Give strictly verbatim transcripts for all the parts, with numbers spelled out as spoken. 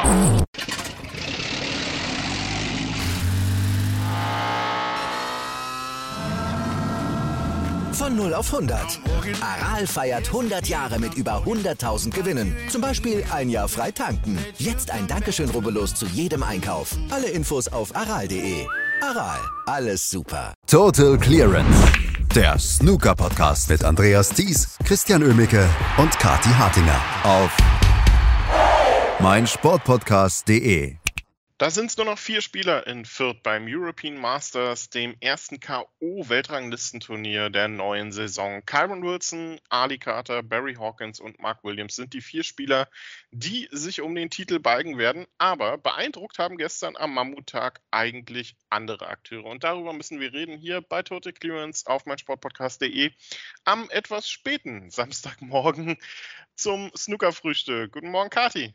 Von null auf hundert. Aral feiert hundert Jahre mit über hunderttausend Gewinnen. Zum Beispiel ein Jahr frei tanken. Jetzt ein Dankeschön, rubbellos zu jedem Einkauf. Alle Infos auf aral punkt de. Aral, alles super. Total Clearance. Der Snooker-Podcast mit Andreas Thies, Christian Oemicke und Kathi Hartinger auf meinsportpodcast punkt de. Da sind es nur noch vier Spieler in Fürth beim European Masters, dem ersten K O-Weltranglistenturnier der neuen Saison. Kyron Wilson, Ali Carter, Barry Hawkins und Mark Williams sind die vier Spieler, die sich um den Titel balgen werden. Aber beeindruckt haben gestern am Mammuttag eigentlich andere Akteure. Und darüber müssen wir reden hier bei Total Clearance auf meinsportpodcast punkt de am etwas späten Samstagmorgen zum Snookerfrühstück. Guten Morgen, Kathi.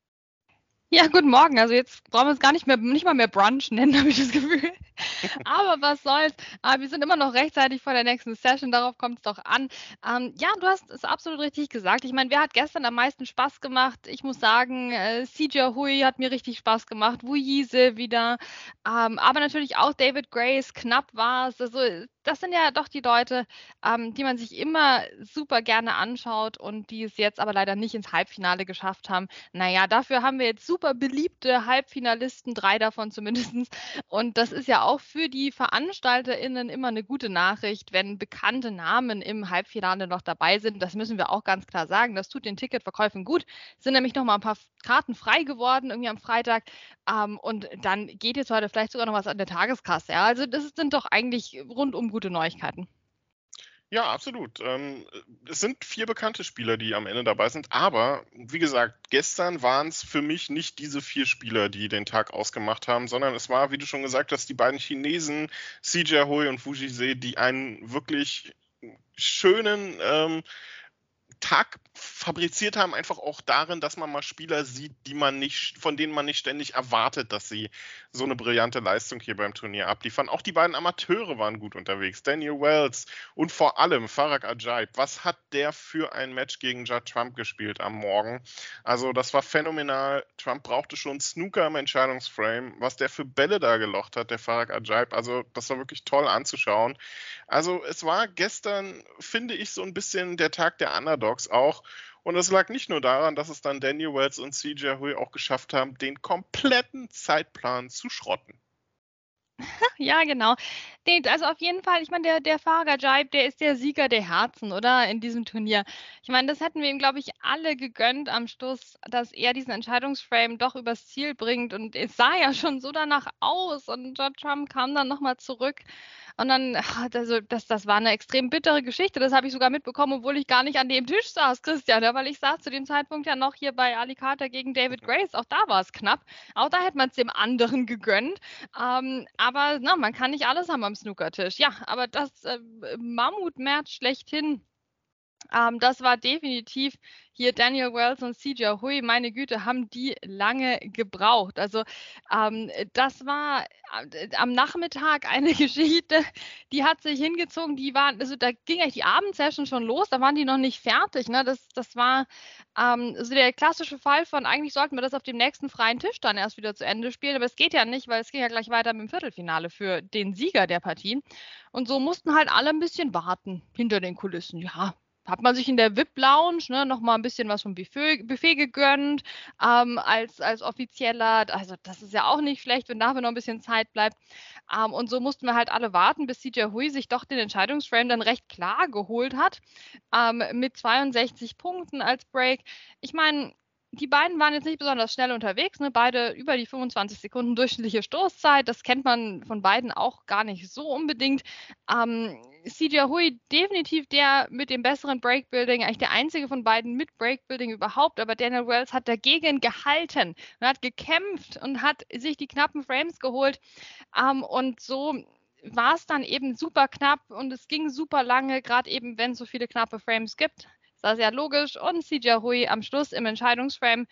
Ja, guten Morgen. Also jetzt brauchen wir es gar nicht mehr, nicht mal mehr Brunch nennen, habe ich das Gefühl. Aber was soll's. Aber wir sind immer noch rechtzeitig vor der nächsten Session. Darauf kommt es doch an. Ähm, ja, du hast es absolut richtig gesagt. Ich meine, wer hat gestern am meisten Spaß gemacht? Ich muss sagen, äh, C J Hui hat mir richtig Spaß gemacht. Wu Yise wieder. Ähm, aber natürlich auch David Grace. Knapp war es. Also das sind ja doch die Leute, ähm, die man sich immer super gerne anschaut und die es jetzt aber leider nicht ins Halbfinale geschafft haben. Naja, dafür haben wir jetzt super beliebte Halbfinalisten, drei davon zumindest. Und das ist ja auch für die VeranstalterInnen immer eine gute Nachricht, wenn bekannte Namen im Halbfinale noch dabei sind. Das müssen wir auch ganz klar sagen. Das tut den Ticketverkäufen gut. Es sind nämlich noch mal ein paar Karten frei geworden, irgendwie am Freitag. Ähm, und dann geht jetzt heute vielleicht sogar noch was an der Tageskasse. Ja? Also das sind doch eigentlich rundum gute Neuigkeiten. Ja, absolut. Ähm, es sind vier bekannte Spieler, die am Ende dabei sind. Aber, wie gesagt, gestern waren es für mich nicht diese vier Spieler, die den Tag ausgemacht haben, sondern es war, wie du schon gesagt hast, die beiden Chinesen, C J Hui und Wu Yise, die einen wirklich schönen ähm, Tag fabriziert haben, einfach auch darin, dass man mal Spieler sieht, die man nicht, von denen man nicht ständig erwartet, dass sie so eine brillante Leistung hier beim Turnier abliefern. Auch die beiden Amateure waren gut unterwegs. Daniel Wells und vor allem Farag Ajaib. Was hat der für ein Match gegen Judd Trump gespielt am Morgen? Also das war phänomenal. Trump brauchte schon Snooker im Entscheidungsframe. Was der für Bälle da gelocht hat, der Farag Ajaib. Also das war wirklich toll anzuschauen. Also es war gestern, finde ich, so ein bisschen der Tag der Underdogs auch. Und es lag nicht nur daran, dass es dann Daniel Wells und C J Hui auch geschafft haben, den kompletten Zeitplan zu schrotten. Ja, genau. Nee, also auf jeden Fall, ich meine, der, der Farag Ajaib, der ist der Sieger der Herzen, oder? In diesem Turnier. Ich meine, das hätten wir ihm, glaube ich, alle gegönnt am Schluss, dass er diesen Entscheidungsframe doch übers Ziel bringt. Und es sah ja schon so danach aus. Und Judd Trump kam dann nochmal zurück. Und dann, also das, das war eine extrem bittere Geschichte. Das habe ich sogar mitbekommen, obwohl ich gar nicht an dem Tisch saß, Christian. Ja, weil ich saß zu dem Zeitpunkt ja noch hier bei Ali Carter gegen David Grace. Auch da war es knapp. Auch da hätte man es dem anderen gegönnt. Ähm, aber na, man kann nicht alles haben am Snookertisch. Ja, aber das äh, Mammut-Match schlechthin, ähm, das war definitiv hier Daniel Wells und C J Hui. Meine Güte, haben die lange gebraucht. Also ähm, das war äh, am Nachmittag eine Geschichte, die hat sich hingezogen. Die waren, also da ging eigentlich die Abendsession schon los. Da waren die noch nicht fertig. Ne? Das, das war ähm, so der klassische Fall von, eigentlich sollten wir das auf dem nächsten freien Tisch dann erst wieder zu Ende spielen. Aber es geht ja nicht, weil es ging ja gleich weiter mit dem Viertelfinale für den Sieger der Partie. Und so mussten halt alle ein bisschen warten hinter den Kulissen. Ja, hat man sich in der V I P-Lounge ne, nochmal ein bisschen was vom Buffet, Buffet gegönnt, ähm, als, als Offizieller. Also das ist ja auch nicht schlecht, wenn dafür noch ein bisschen Zeit bleibt. Ähm, und so mussten wir halt alle warten, bis C J Hui sich doch den Entscheidungsframe dann recht klar geholt hat, ähm, mit zweiundsechzig Punkten als Break. Ich meine, die beiden waren jetzt nicht besonders schnell unterwegs, ne? Beide über die fünfundzwanzig Sekunden durchschnittliche Stoßzeit. Das kennt man von beiden auch gar nicht so unbedingt. Ähm, C J Hui definitiv der mit dem besseren Breakbuilding, eigentlich der einzige von beiden mit Breakbuilding überhaupt, aber Daniel Wells hat dagegen gehalten und hat gekämpft und hat sich die knappen Frames geholt. Ähm, und so war es dann eben super knapp und es ging super lange, gerade eben, wenn es so viele knappe Frames gibt. Das ist ja logisch. Und C J Hui am Schluss im Entscheidungsframe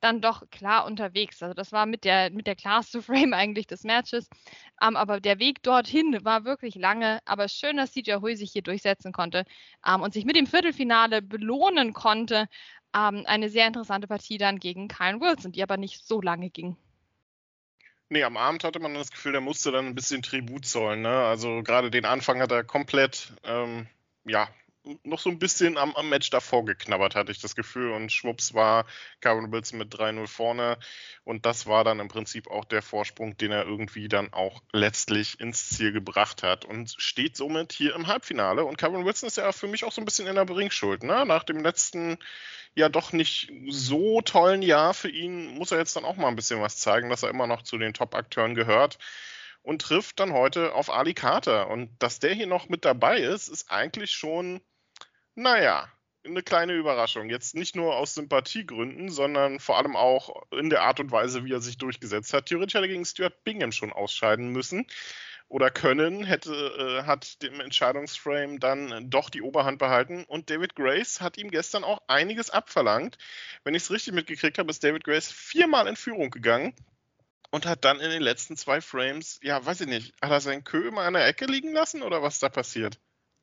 dann doch klar unterwegs. Also das war mit der, mit der klarste Frame eigentlich des Matches. Um, aber der Weg dorthin war wirklich lange. Aber schön, dass T J Hui sich hier durchsetzen konnte um, und sich mit dem Viertelfinale belohnen konnte. Um, eine sehr interessante Partie dann gegen Kyren Wilson, die aber nicht so lange ging. Nee, am Abend hatte man das Gefühl, der musste dann ein bisschen Tribut zollen. Ne? Also gerade den Anfang hat er komplett, ähm, ja, noch so ein bisschen am, am Match davor geknabbert, hatte ich das Gefühl. Und schwupps war Kyren Wilson mit drei null vorne. Und das war dann im Prinzip auch der Vorsprung, den er irgendwie dann auch letztlich ins Ziel gebracht hat. Und steht somit hier im Halbfinale. Und Kyren Wilson ist ja für mich auch so ein bisschen in der Bringschuld. Ne? Nach dem letzten, ja doch nicht so tollen Jahr für ihn, muss er jetzt dann auch mal ein bisschen was zeigen, dass er immer noch zu den Top-Akteuren gehört. Und trifft dann heute auf Ali Carter. Und dass der hier noch mit dabei ist, ist eigentlich schon... Naja, eine kleine Überraschung. Jetzt nicht nur aus Sympathiegründen, sondern vor allem auch in der Art und Weise, wie er sich durchgesetzt hat. Theoretisch hätte er gegen Stuart Bingham schon ausscheiden müssen oder können, hätte, äh, hat dem Entscheidungsframe dann doch die Oberhand behalten. Und David Grace hat ihm gestern auch einiges abverlangt. Wenn ich es richtig mitgekriegt habe, ist David Grace viermal in Führung gegangen und hat dann in den letzten zwei Frames, ja, weiß ich nicht, hat er seinen Kö immer an der Ecke liegen lassen oder was da passiert?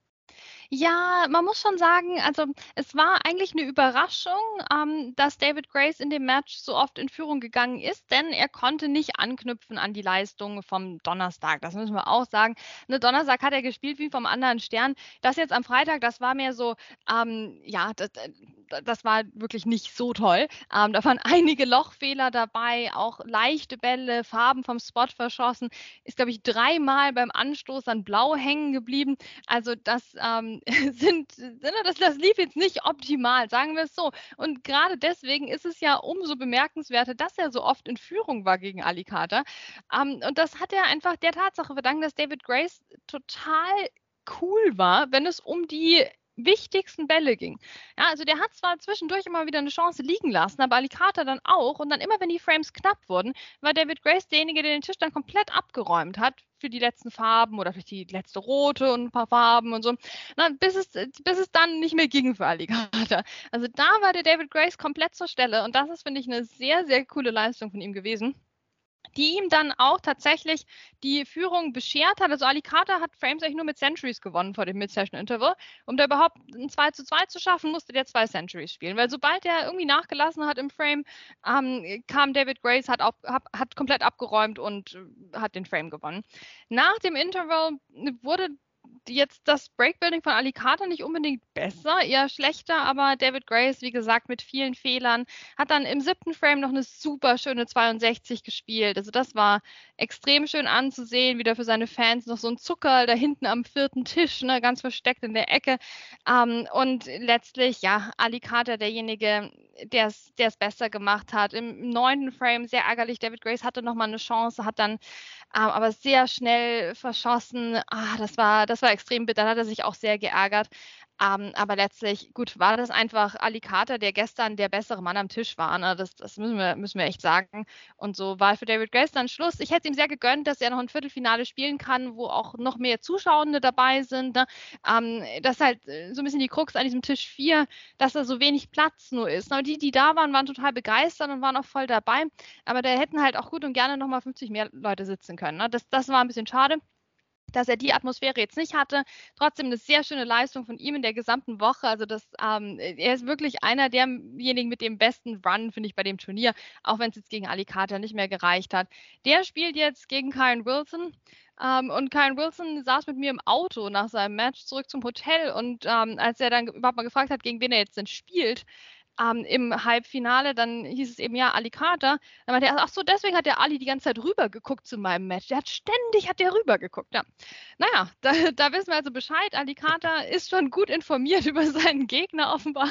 Ja, man muss schon sagen, also es war eigentlich eine Überraschung, ähm, dass David Grace in dem Match so oft in Führung gegangen ist, denn er konnte nicht anknüpfen an die Leistung vom Donnerstag. Das müssen wir auch sagen. Ne, Donnerstag hat er gespielt wie vom anderen Stern. Das jetzt am Freitag, das war mehr so, ähm, ja, das, das war wirklich nicht so toll. Ähm, da waren einige Lochfehler dabei, auch leichte Bälle, Farben vom Spot verschossen. Ist, glaube ich, dreimal beim Anstoß an Blau hängen geblieben. Also das ähm, sind, das, das lief jetzt nicht optimal, sagen wir es so. Und gerade deswegen ist es ja umso bemerkenswerter, dass er so oft in Führung war gegen Ali Carter. Um, und das hat er einfach der Tatsache verdankt, dass David Grace total cool war, wenn es um die wichtigsten Bälle ging. Ja, also der hat zwar zwischendurch immer wieder eine Chance liegen lassen, aber Ali Carter dann auch. Und dann immer, wenn die Frames knapp wurden, war David Grace derjenige, der den Tisch dann komplett abgeräumt hat für die letzten Farben oder für die letzte rote und ein paar Farben und so, na, bis, es, bis es dann nicht mehr ging für Ali Carter. Also da war der David Grace komplett zur Stelle und das ist, finde ich, eine sehr, sehr coole Leistung von ihm gewesen, die ihm dann auch tatsächlich die Führung beschert hat. Also Ali Carter hat Frames eigentlich nur mit Centuries gewonnen vor dem Mid-Session-Interval. Um da überhaupt ein zwei zu zwei zu schaffen, musste der zwei Centuries spielen. Weil sobald er irgendwie nachgelassen hat im Frame, ähm, kam David Grace, hat, auf, hat, hat komplett abgeräumt und äh, hat den Frame gewonnen. Nach dem Interval wurde jetzt das Breakbuilding von Ali Carter nicht unbedingt besser, eher schlechter, aber David Grace, wie gesagt, mit vielen Fehlern, hat dann im siebten Frame noch eine super schöne zweiundsechzig gespielt. Also das war extrem schön anzusehen, wieder für seine Fans noch so ein Zuckerl da hinten am vierten Tisch, ne, ganz versteckt in der Ecke. Um, und letztlich, ja, Ali Carter, derjenige, der es besser gemacht hat. Im neunten Frame sehr ärgerlich. David Grace hatte nochmal eine Chance, hat dann ähm, aber sehr schnell verschossen. Ah, das war, das war extrem bitter. Da hat er sich auch sehr geärgert. Um, aber letztlich, gut, war das einfach Ali Carter, der gestern der bessere Mann am Tisch war. Ne? Das, das müssen wir, müssen wir echt sagen. Und so war für David Grace dann Schluss. Ich hätte ihm sehr gegönnt, dass er noch ein Viertelfinale spielen kann, wo auch noch mehr Zuschauende dabei sind. Ne? Um, das ist halt so ein bisschen die Krux an diesem Tisch vier, dass da so wenig Platz nur ist. Aber die, die da waren, waren total begeistert und waren auch voll dabei. Aber da hätten halt auch gut und gerne nochmal fünfzig mehr Leute sitzen können. Ne? Das, das war ein bisschen schade, dass er die Atmosphäre jetzt nicht hatte. Trotzdem eine sehr schöne Leistung von ihm in der gesamten Woche. Also das, ähm, er ist wirklich einer derjenigen mit dem besten Run, finde ich, bei dem Turnier, auch wenn es jetzt gegen Ali Carter nicht mehr gereicht hat. Der spielt jetzt gegen Kyren Wilson. Um, und Kyren Wilson saß mit mir im Auto nach seinem Match zurück zum Hotel und um, als er dann überhaupt mal gefragt hat, gegen wen er jetzt denn spielt, Um, im Halbfinale, dann hieß es eben, ja, Ali Carter. Dann meinte er, ach so, deswegen hat der Ali die ganze Zeit rübergeguckt zu meinem Match. Der hat ständig, hat der rübergeguckt, ja. Naja, da, da wissen wir also Bescheid. Ali Carter ist schon gut informiert über seinen Gegner offenbar.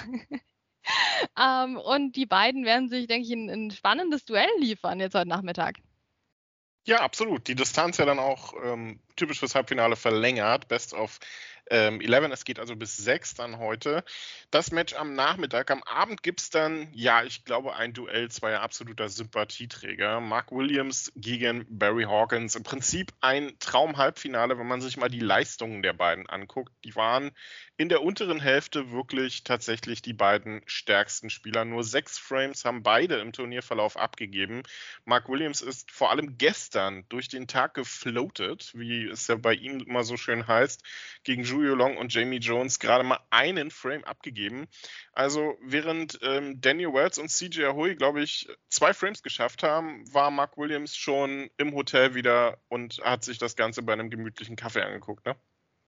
um, und die beiden werden sich, denke ich, ein, ein spannendes Duell liefern jetzt heute Nachmittag. Ja, absolut. Die Distanz ja dann auch ähm, typisch fürs Halbfinale verlängert. Best of ähm, elf. Es geht also bis sechs dann heute. Das Match am Nachmittag. Am Abend gibt es dann, ja, ich glaube, ein Duell zweier absoluter Sympathieträger. Mark Williams gegen Barry Hawkins. Im Prinzip ein Traum-Halbfinale, wenn man sich mal die Leistungen der beiden anguckt. Die waren in der unteren Hälfte wirklich tatsächlich die beiden stärksten Spieler. Nur sechs Frames haben beide im Turnierverlauf abgegeben. Mark Williams ist vor allem gestern durch den Tag gefloatet, wie es ja bei ihm immer so schön heißt, gegen Zhu Yulong und Jamie Jones gerade mal einen Frame abgegeben. Also während ähm, Daniel Wells und C J Ahui, glaube ich, zwei Frames geschafft haben, war Mark Williams schon im Hotel wieder und hat sich das Ganze bei einem gemütlichen Kaffee angeguckt, ne?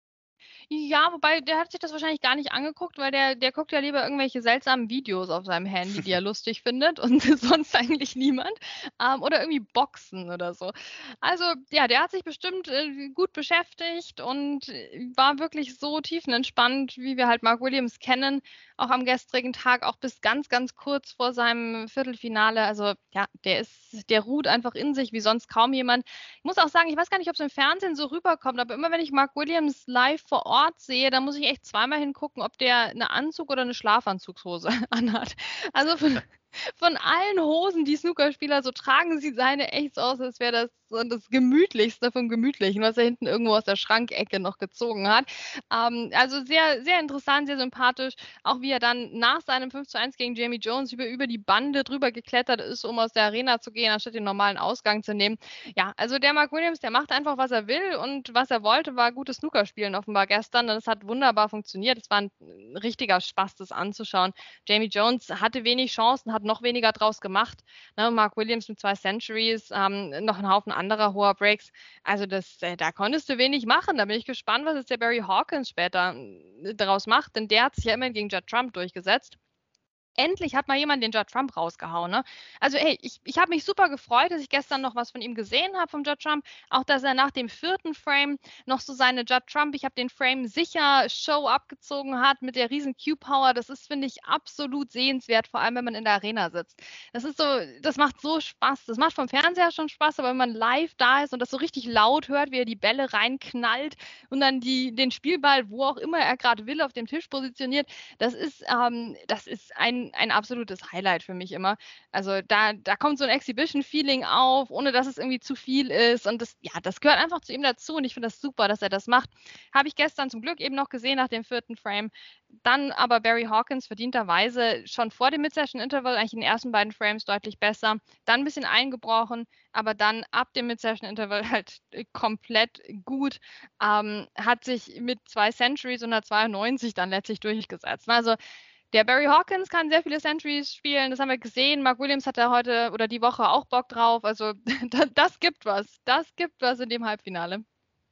Ja, wobei der hat sich das wahrscheinlich gar nicht angeguckt, weil der, der guckt ja lieber irgendwelche seltsamen Videos auf seinem Handy, die er lustig findet und sonst eigentlich niemand. Ähm, oder irgendwie Boxen oder so. Also ja, der hat sich bestimmt äh, gut beschäftigt und äh, war wirklich so tiefenentspannt, wie wir halt Mark Williams kennen, auch am gestrigen Tag, auch bis ganz, ganz kurz vor seinem Viertelfinale. Also ja, der ist, der ruht einfach in sich wie sonst kaum jemand. Ich muss auch sagen, ich weiß gar nicht, ob es im Fernsehen so rüberkommt, aber immer wenn ich Mark Williams live vor Ort sehe, dann muss ich echt zweimal hingucken, ob der eine Anzug- oder eine Schlafanzugshose anhat. Also von, von allen Hosen, die Snookerspieler so tragen, sieht seine echt so aus, als wäre das so das Gemütlichste vom Gemütlichen, was er hinten irgendwo aus der Schrankecke noch gezogen hat. Ähm, also sehr, sehr interessant, sehr sympathisch. Auch wie er dann nach seinem fünf zu eins gegen Jamie Jones über, über die Bande drüber geklettert ist, um aus der Arena zu gehen, anstatt den normalen Ausgang zu nehmen. Ja, also der Mark Williams, der macht einfach, was er will und was er wollte, war gutes Snookerspielen offenbar gestern. Und es hat wunderbar funktioniert. Es war ein richtiger Spaß, das anzuschauen. Jamie Jones hatte wenig Chancen, hat noch weniger draus gemacht. Ne, Mark Williams mit zwei Centuries, ähm, noch einen Haufen anderer hoher Breaks. Also das, äh, da konntest du wenig machen. Da bin ich gespannt, was jetzt der Barry Hawkins später äh, daraus macht, denn der hat sich ja immerhin gegen Judd Trump durchgesetzt. Endlich hat mal jemand den Judd Trump rausgehauen, ne? Also, hey, ich, ich habe mich super gefreut, dass ich gestern noch was von ihm gesehen habe, vom Judd Trump. Auch, dass er nach dem vierten Frame noch so seine Judd Trump, ich habe den Frame sicher Show abgezogen hat mit der riesen Q-Power. Das ist, finde ich, absolut sehenswert, vor allem, wenn man in der Arena sitzt. Das ist so, das macht so Spaß. Das macht vom Fernseher schon Spaß, aber wenn man live da ist und das so richtig laut hört, wie er die Bälle reinknallt und dann die, den Spielball, wo auch immer er gerade will, auf dem Tisch positioniert, das ist, ähm, das ist ein ein absolutes Highlight für mich immer. Also da, da kommt so ein Exhibition-Feeling auf, ohne dass es irgendwie zu viel ist. Und das, ja, das gehört einfach zu ihm dazu. Und ich finde das super, dass er das macht. Habe ich gestern zum Glück eben noch gesehen nach dem vierten Frame. Dann aber Barry Hawkins verdienterweise schon vor dem Mid-Session-Interval, eigentlich in den ersten beiden Frames deutlich besser. Dann ein bisschen eingebrochen, aber dann ab dem Mid-Session-Interval halt komplett gut. Ähm, hat sich mit zwei Centuries und einer zweiundneunzig dann letztlich durchgesetzt. Also der Barry Hawkins kann sehr viele Centuries spielen, das haben wir gesehen. Mark Williams hat da heute oder die Woche auch Bock drauf. Also das, das gibt was. Das gibt was in dem Halbfinale.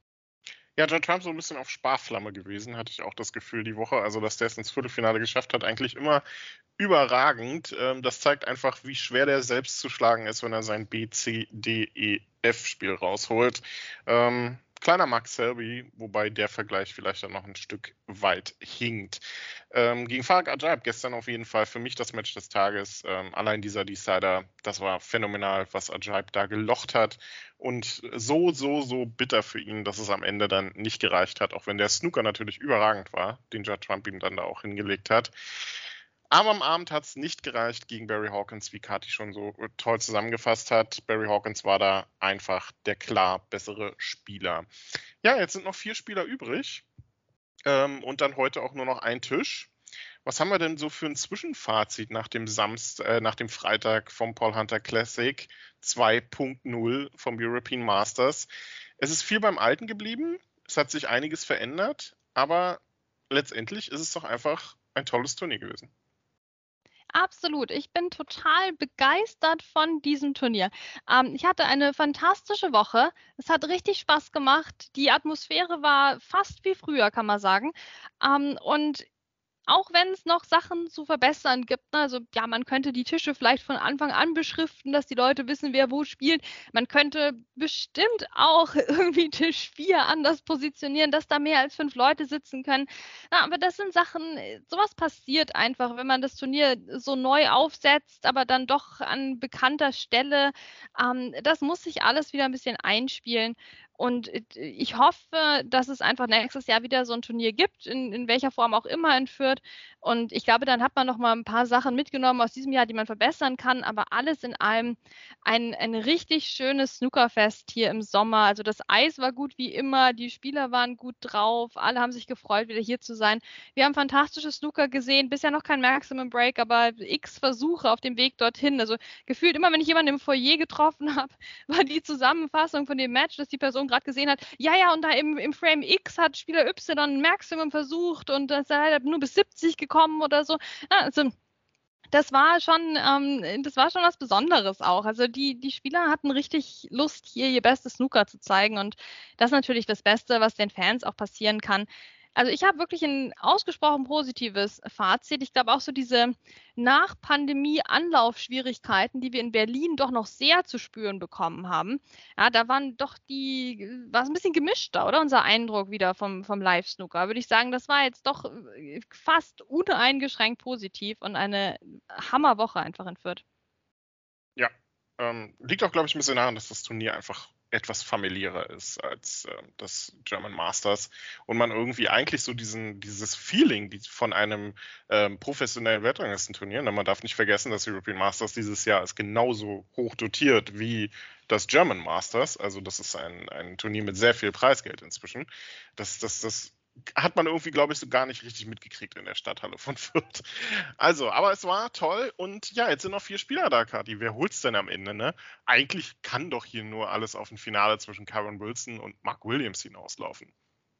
Ja, Judd Trump so ein bisschen auf Sparflamme gewesen, hatte ich auch das Gefühl die Woche. Also, dass der es ins Viertelfinale geschafft hat, eigentlich immer überragend. Das zeigt einfach, wie schwer der selbst zu schlagen ist, wenn er sein B, C, D, E, F-Spiel rausholt. Ähm, kleiner Mark Selby, wobei der Vergleich vielleicht dann noch ein Stück weit hinkt. Ähm, gegen Farag Ajaib gestern auf jeden Fall für mich das Match des Tages. Ähm, allein dieser Decider, das war phänomenal, was Ajaib da gelocht hat. Und so, so, so bitter für ihn, dass es am Ende dann nicht gereicht hat, auch wenn der Snooker natürlich überragend war, den Judd Trump ihm dann da auch hingelegt hat. Aber am Abend hat es nicht gereicht gegen Barry Hawkins, wie Kathi schon so toll zusammengefasst hat. Barry Hawkins war da einfach der klar bessere Spieler. Ja, jetzt sind noch vier Spieler übrig ähm, und dann heute auch nur noch ein Tisch. Was haben wir denn so für ein Zwischenfazit nach dem Samstag, äh, nach dem Freitag vom Paul Hunter Classic zwei Punkt null vom European Masters? Es ist viel beim Alten geblieben, es hat sich einiges verändert, aber letztendlich ist es doch einfach ein tolles Turnier gewesen. Absolut. Ich bin total begeistert von diesem Turnier. Ähm, ich hatte eine fantastische Woche. Es hat richtig Spaß gemacht. Die Atmosphäre war fast wie früher, kann man sagen. Ähm, und auch wenn es noch Sachen zu verbessern gibt, ne? Also ja, man könnte die Tische vielleicht von Anfang an beschriften, dass die Leute wissen, wer wo spielt. Man könnte bestimmt auch irgendwie Tisch vier anders positionieren, dass da mehr als fünf Leute sitzen können. Ja, aber das sind Sachen, sowas passiert einfach, wenn man das Turnier so neu aufsetzt, aber dann doch an bekannter Stelle. Ähm, das muss sich alles wieder ein bisschen einspielen. Und ich hoffe, dass es einfach nächstes Jahr wieder so ein Turnier gibt, in, in welcher Form auch immer in Fürth. Und ich glaube, dann hat man noch mal ein paar Sachen mitgenommen aus diesem Jahr, die man verbessern kann. Aber alles in allem ein, ein richtig schönes Snookerfest hier im Sommer. Also das Eis war gut wie immer, die Spieler waren gut drauf, alle haben sich gefreut, wieder hier zu sein. Wir haben fantastische Snooker gesehen, bisher noch kein Maximum Break, aber x Versuche auf dem Weg dorthin. Also gefühlt immer, wenn ich jemanden im Foyer getroffen habe, war die Zusammenfassung von dem Match, dass die Person gerade gesehen hat, ja, ja, und da im, im Frame X hat Spieler Y Maximum versucht und das ist halt nur bis siebzig gekommen oder so. Ja, also das war schon, ähm, das war schon was Besonderes auch. Also die, die Spieler hatten richtig Lust, hier ihr bestes Snooker zu zeigen und das ist natürlich das Beste, was den Fans auch passieren kann. Also ich habe wirklich ein ausgesprochen positives Fazit. Ich glaube auch so diese Nach-Pandemie-Anlaufschwierigkeiten, die wir in Berlin doch noch sehr zu spüren bekommen haben. Ja, da waren doch die, war es ein bisschen gemischter, oder? Unser Eindruck wieder vom, vom Live-Snooker. Würde ich sagen, das war jetzt doch fast uneingeschränkt positiv und eine Hammerwoche einfach in Fürth. Ja, ähm, liegt auch, glaube ich, ein bisschen daran, dass das Turnier einfach etwas familiärer ist als äh, das German Masters und man irgendwie eigentlich so diesen dieses Feeling die von einem ähm, professionellen Weltranglistenturnier, man darf nicht vergessen, das European Masters dieses Jahr ist genauso hoch dotiert wie das German Masters, also das ist ein, ein Turnier mit sehr viel Preisgeld inzwischen, das, das, das hat man irgendwie, glaube ich, so gar nicht richtig mitgekriegt in der Stadthalle von Fürth. Also, aber es war toll und ja, jetzt sind noch vier Spieler da, Kathi. Wer holt's denn am Ende, ne? Eigentlich kann doch hier nur alles auf ein Finale zwischen Kyren Wilson und Mark Williams hinauslaufen.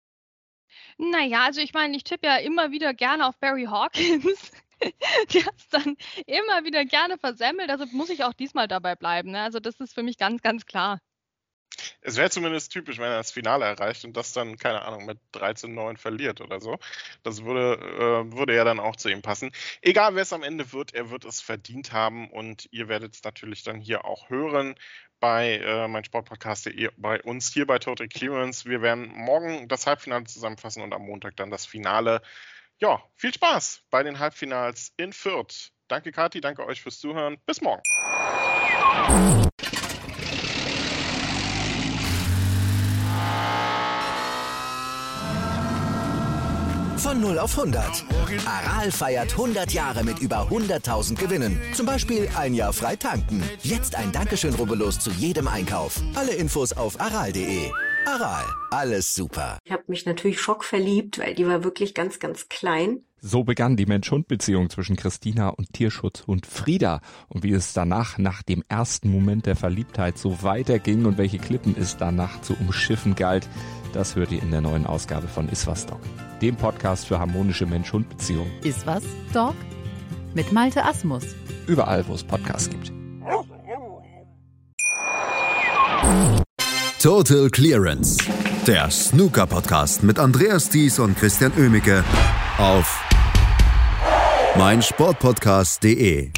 Naja, also ich meine, ich tippe ja immer wieder gerne auf Barry Hawkins. Der hat es dann immer wieder gerne versemmelt, also muss ich auch diesmal dabei bleiben, ne? Also das ist für mich ganz, ganz klar. Es wäre zumindest typisch, wenn er das Finale erreicht und das dann, keine Ahnung, mit dreizehn neun verliert oder so. Das würde, äh, würde ja dann auch zu ihm passen. Egal, wer es am Ende wird, er wird es verdient haben und ihr werdet es natürlich dann hier auch hören bei äh, meinsportpodcast punkt de, bei uns hier bei Total Clearance. Wir werden morgen das Halbfinale zusammenfassen und am Montag dann das Finale. Ja, viel Spaß bei den Halbfinals in Fürth. Danke, Kathi, danke euch fürs Zuhören. Bis morgen. Von null auf hundert. Aral feiert hundert Jahre mit über hunderttausend Gewinnen. Zum Beispiel ein Jahr frei tanken. Jetzt ein Dankeschön, rubbellos zu jedem Einkauf. Alle Infos auf aral punkt de. Aral, alles super. Ich habe mich natürlich schockverliebt, weil die war wirklich ganz, ganz klein. So begann die Mensch-Hund-Beziehung zwischen Christina und Tierschutzhund Frieda. Und wie es danach, nach dem ersten Moment der Verliebtheit, so weiterging und welche Klippen es danach zu umschiffen galt, das hört ihr in der neuen Ausgabe von Iswas Dog, dem Podcast für harmonische Mensch-Hund-Beziehungen. Iswas Dog mit Malte Asmus. Überall, wo es Podcasts gibt. Total Clearance, der Snooker-Podcast mit Andreas Thies und Christian Oemicke auf meinsportpodcast punkt de.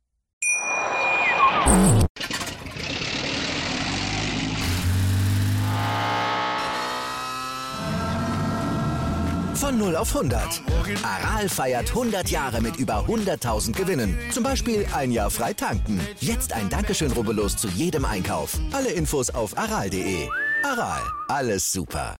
Von null auf hundert. Aral feiert hundert Jahre mit über hunderttausend Gewinnen. Zum Beispiel ein Jahr frei tanken. Jetzt ein Dankeschön, rubbellos zu jedem Einkauf. Alle Infos auf aral punkt de. Aral, alles super.